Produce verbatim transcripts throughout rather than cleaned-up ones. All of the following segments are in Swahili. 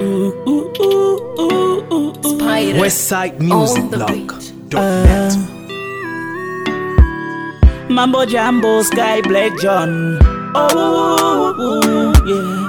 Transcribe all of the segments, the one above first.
Westside Music Blog dot net. Mambo Jambo Sky Black John. Oh yeah.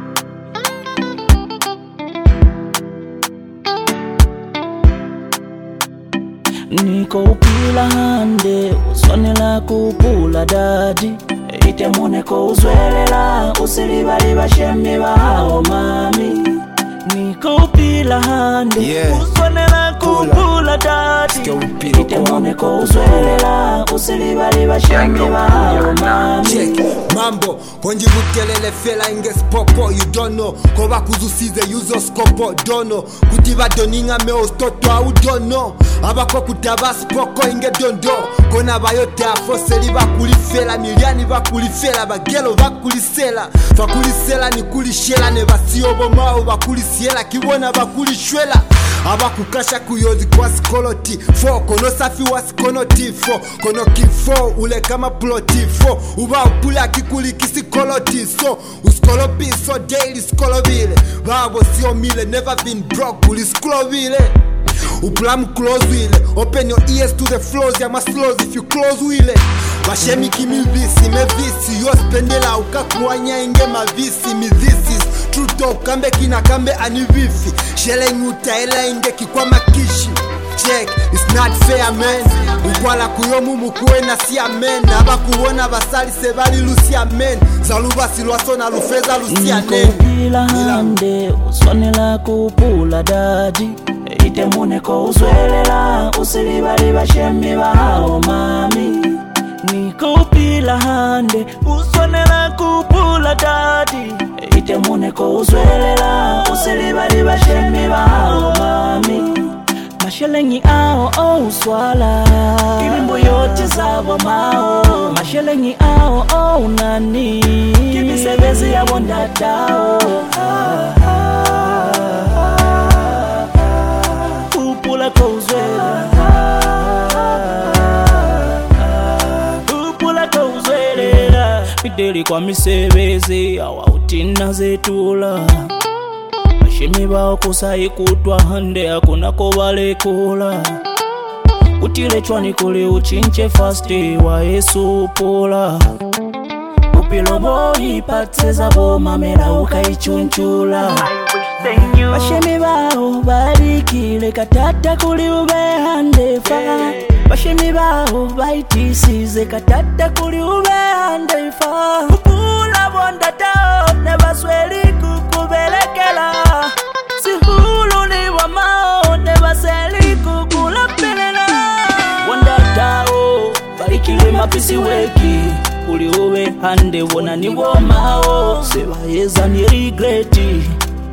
Niko upila hande usonela kupula dadi ite moneko uzwelela usilibali bashemi bawo mami. Niko upila hande yeah. Usonela kupula dadi ite moneko uzwelela usilibali bashemi bawo mami. Check mambo konji butelele fela inges popo you don't know koba kuzusize yuzo skopo dono kutiba doninga me ostoto au dono abako kutabas poko inge dondo kona bayote afoseli bakulifela miliani bakulifela bagelo bakulisela bakulisela ni kulishela ne basio bomao bakulisiela kibona bakulishwela abakukasha kuyozi kwa skoloti fo kono safi waskonoti fo kono kifo ule kama ploti fo uba upula kikuli kisikoloti so uskolopi so daily skolovile babo sio mile never been broke uli skolovile uplam close wile open your ears to the flows ya maslows if you close wile bashemi kimivisi mevisi yo spendela ukakuanya inge mavisi mi this is true talk kambe kina kambe anivifi shele nguta ela inge kikwa makishi check it's not fair man ukwala kuyomu mukuwe na si amen aba kuona basali sebali lusi amen zaluba silwaso na lufeza lusi amen Niko hande usonela kupula dadi ite moneko uzwelela usilibali bashemi bawo mami. Niko upila hande usonela kupula dadi ite moneko uzwelela usilibali bashemi bawo mami. Mashelengi ao oh uswala Kimimbo yote zabo mao Mashelengi ao oh nani Kimisebezi ya bondatao Upula kwa uzwela Upula kwa uzwela Mideli kwa misebezi Awa utina zetula Bashemi bao kusayi kutwa hande hakuna kobale kula Utile chwani kule uchinche fasti wa Yesu pola Upilo boi patseza bo mamela ukaichunchula Bashemi bao barikile katata kuli ube hande fa Bashemi bao baitisize katata kuli ube hande fa Upula bonda tao nebasweli kukubelekela Sihulu ni wa mao nebaseli kukulapelela Wanda tao barikile mapisi weki Kuli ube hande wona ni wa mao Sewa yeza ni regreti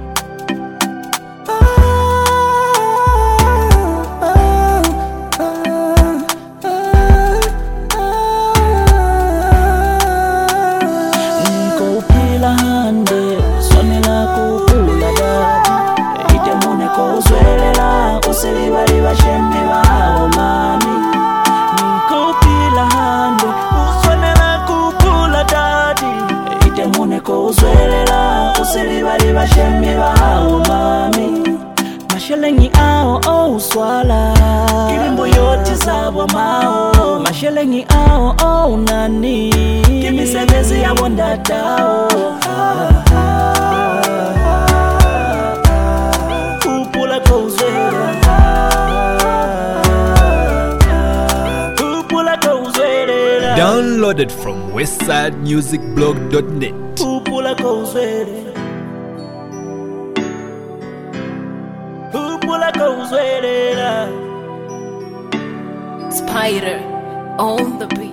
Usilibali bashemi bawo mami. Niko upila hande usonela kupula dadi ite moneko uzwelela usilibali bashemi bawo mami. Mashelengi ao oh uswala Kimimbo yote zabo mao Mashelengi ao oh nani Kimisebezi ya bondatao Upula kwa uzwela Downloaded from westside music blog dot net. Upula kwa uzwele Upula kwa uzwele Spider on the beat.